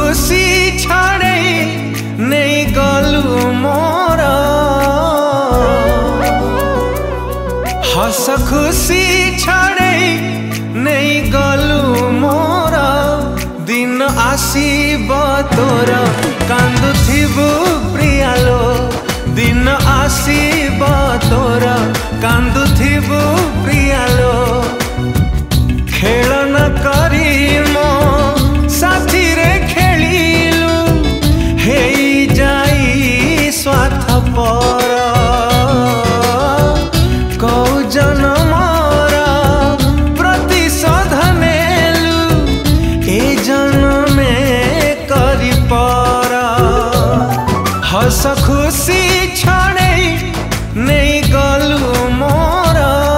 खुशी छाड़े नहीं गलु मोर हस खुशी छाड़े नहीं गलु मोर दिन आसीब तोर कांदुथिबु प्रियालो दिन आसीब तोर कांदुथिबु प्रियालो खेलन करी मो साथी रे खेलिलु हेई जाई स्वार्थपर कौ जन्मर प्रतिशोध नेलु ए जन्मे करी पर हस खुशी छाड़े नहीं गलु मोर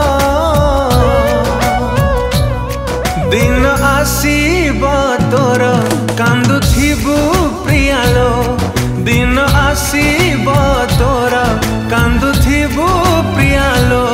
दिन आसीब तोर कांदुथिबु प्रियालो दिन आसीब तोर कांदुथिबु प्रियालो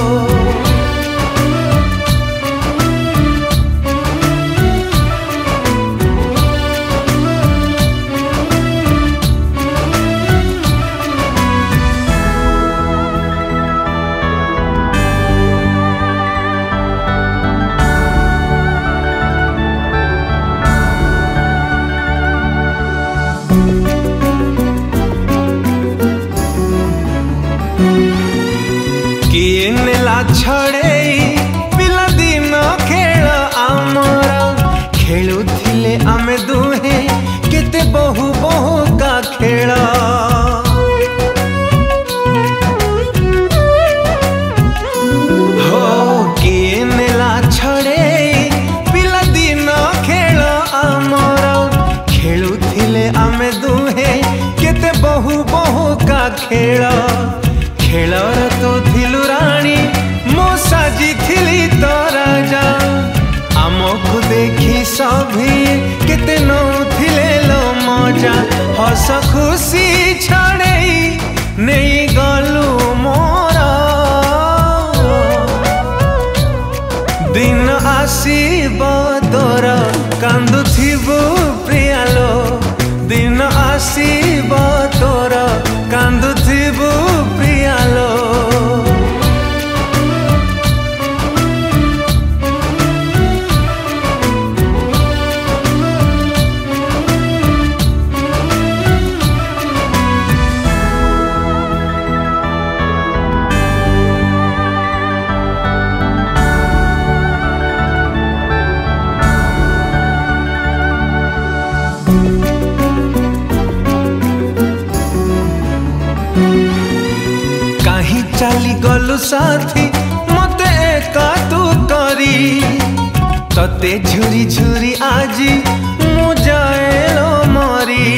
किए नेला छड़े पिला दिन खेल आमर खेलुथिले आमे दुहे केते बहु बहु का खेल हो किए नेला छड़े पिला दिन खेल आमर खेलुथिले आमे दुहे केते बहु बहु का खेल खेलर तो थिलु रानी मो साजी थिली तो राजा आमको देखी सभी केते नौथिले लो मजा हस खुशी छाड़े नहीं गलु मोर दिन आसीब तोर कांदुथिबु प्रियालो दिन आसीब तोर कांदुथिबु प्रियालो कहीं चली गलु साथी मते एका तू करी तते झुरी झुरी आजी मु जाएलो मरी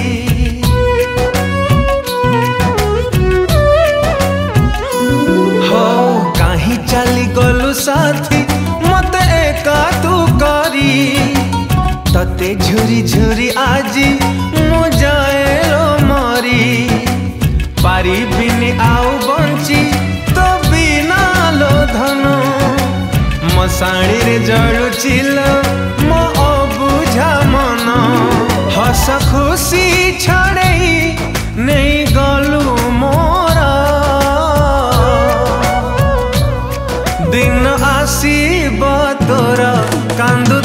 हो कहीं चली गलु साथी मते एका तू करी तते झुरी झुरी आजी मु जाएलो मरी पारी बिनी आउ बंची तो बिना लो धन मसाणी रे जड़ुचिल मो अबुझा मन हस खुशी छाड़े नहीं गलु मोर दिन आसीब तोर कांदु